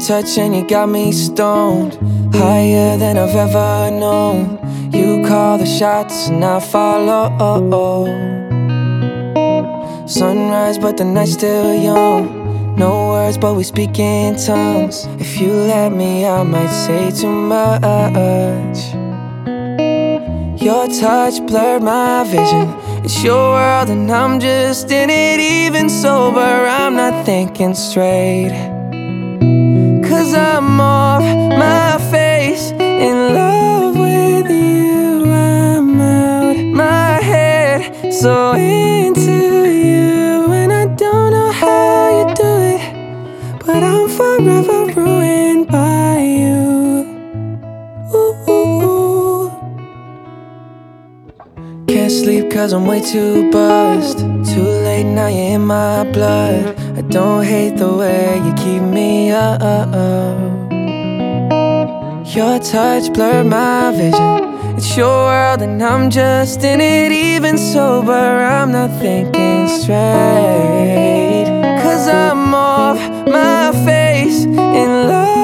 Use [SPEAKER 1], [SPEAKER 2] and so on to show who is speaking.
[SPEAKER 1] touch and you got me stoned, higher than I've ever known. You call the shots and I follow. Sunrise but the night's still young. No words but we speak in tongues. If you let me I might say too much. Your touch blurred my vision. It's your world and I'm just in it. Even sober I'm not thinking straight, 'cause I'm off my face, in love with you. I'm out my head, so into you. And I don't know how you do it, but I'm forever ruined by you. Ooh. Can't sleep 'cause I'm way too buzzed. Too late now, you're in my blood. I don't hate the way you keep me up. Your touch blurred my vision. It's your world and I'm just in it. Even sober I'm not thinking straight, 'cause I'm off my face, in love